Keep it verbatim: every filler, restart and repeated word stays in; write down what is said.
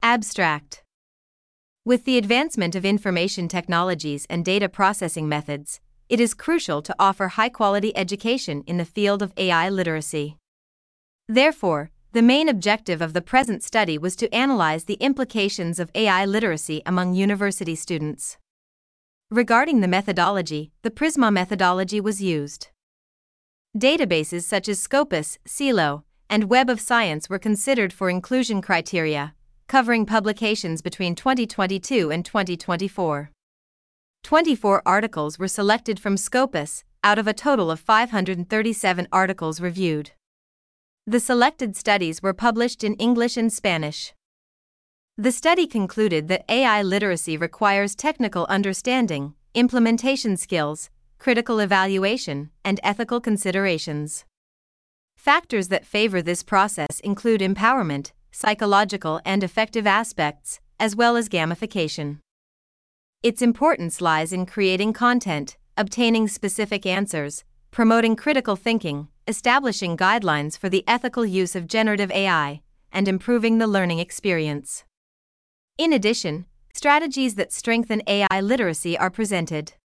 Abstract. With the advancement of information technologies and data processing methods, it is crucial to offer high-quality education in the field of A I literacy. Therefore, the main objective of the present study was to analyze the implications of A I literacy among university students. Regarding the methodology, the PRISMA methodology was used. Databases such as Scopus, Silo, and Web of Science were considered for inclusion criteria, covering publications between twenty twenty-two and twenty twenty-four. twenty-four articles were selected from Scopus, out of a total of five hundred thirty-seven articles reviewed. The selected studies were published in English and Spanish. The study concluded that A I literacy requires technical understanding, implementation skills, critical evaluation, and ethical considerations. Factors that favor this process include empowerment, psychological and affective aspects, as well as gamification. Its importance lies in creating content, obtaining specific answers, promoting critical thinking, establishing guidelines for the ethical use of generative A I, and improving the learning experience. In addition, strategies that strengthen A I literacy are presented.